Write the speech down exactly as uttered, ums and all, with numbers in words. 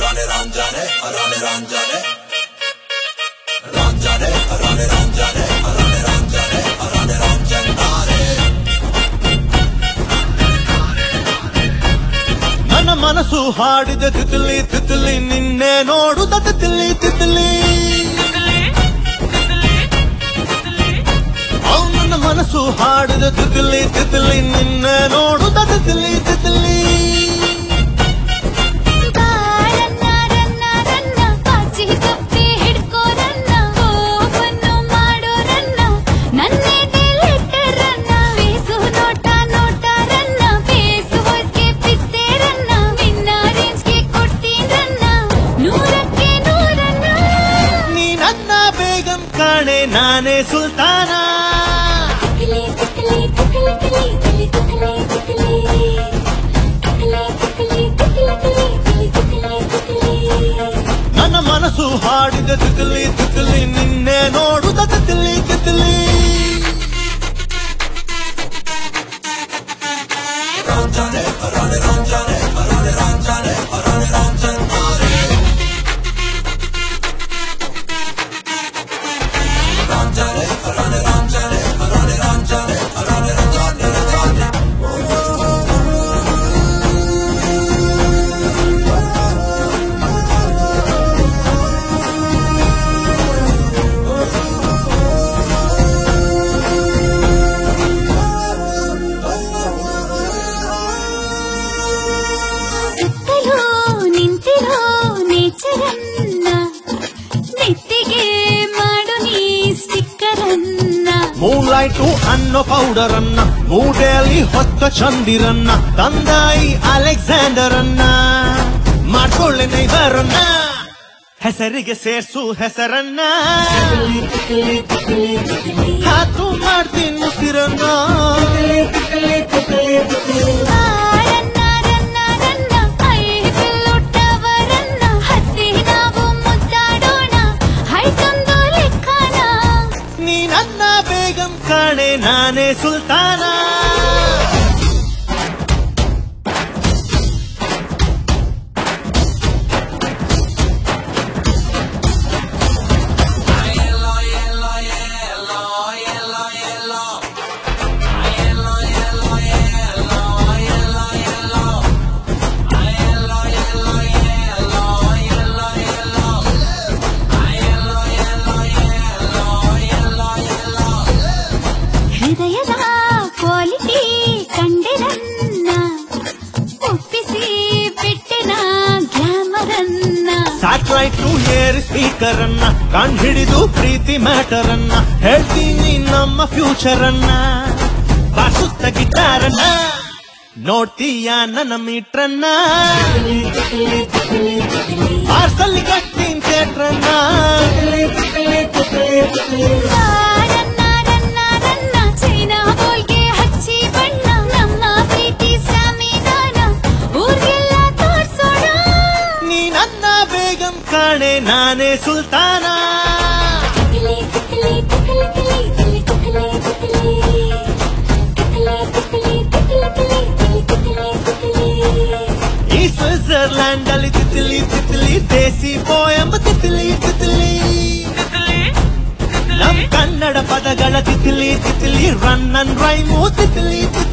Rane Ranjane, Rane Ranjane, Ranjane, Rane Ranjane, Rane Ranjane, Rane Ranjane. Mana manasu haadide titli titli ninne noduda titli titli. Oh mana manasu haadide titli titli ninne noduda titli titli. ನಾನೇ ಸುಲ್ತಾನ ನನ್ನ ಮನಸ್ಸು ಹಾಡಿದ ತಿತಲಿ ತಿತಲಿ ನಿನ್ನೆ ನೋಡುದ Titli Titli ರಾಂಜಾನೆ Rane ರಾಂಜಾನೆ Rane ರಾಂಜಾನೆ Rane ರಾಂಜಾನೆ Ranjane, Rane Ranjane, Rane Ranjane, Rane Ranjane, Ranjane. ಸುತ್ತಲೂ ನಿಂತಿರೋ ನೇಚರನ್ನ ನೆತ್ತಿಗೆ ಮೂನ್ಲೈಟು ಅನ್ನೋ powder ಅನ್ನ ಮೂಡೆಯಲ್ಲಿ ಹೊತ್ತ ಚಂದಿರನ್ನ ತಂದಾಯಿ ಅಲೆಕ್ಸಾಂಡರ್ ಅನ್ನ ಮಾಡ್ಕೊಳ್ಳೆ ನೈಬರನ್ನ ಹೆಸರಿಗೆ ಸೇರ್ಸು ಹೆಸರನ್ನ ಹಾತು ಮಾಡ್ತೀನಿ ಉಸಿರನ್ನ ಕಾಣೆ ನಾನೇ ಸುಲ್ತಾನ ಹೃದಯದ ಕ್ವಾಲಿಟಿ ಕಂಡೆರನ್ನ ಒಪ್ಪಿಸಿ ಬಿಟ್ಟೆನ ಗ್ಲಾಮರನ್ನ ಸ್ಯಾಟಲೈಟ್ ಏರ್ ಸ್ಪೀಕರ್ ಅನ್ನ ಕಂಡು ಹಿಡಿದು ಪ್ರೀತಿ ಮ್ಯಾಟರ್ ಅನ್ನ ಹೇಳ್ತೀನಿ ನಮ್ಮ ಫ್ಯೂಚರ್ ಅನ್ನ ಬಾಸುತ್ತ ಗಿಟಾರನ್ನ ನೋಡ್ತೀಯ ನನ್ನ ಮೀಟ್ರನ್ನ ಪಾರ್ಸಲ್ ಕಟ್ತೀನಿ ಥಿಯೇಟ್ರನ್ನ ಕಾಣೆ ನಾನೇ ಸುಲ್ತಾನ ಈ ಸ್ವಿಟ್ಜರ್ಲ್ಯಾಂಡ್ ಅಲ್ಲಿ ತಿತ್ಲಿ ತಿತ್ಲಿ ದೇಸಿ ಪೋಯಂಬ ತಿತ್ಲಿ ತಿತ್ಲಿ ನಮ್ ಕನ್ನಡ ಪದಗಳ ತಿತ್ಲಿ ತಿತ್ಲಿ ರನ್ ಅಂಡ್ ರೈಮು ತಿತ್ಲಿ ತಿತ್ಲಿ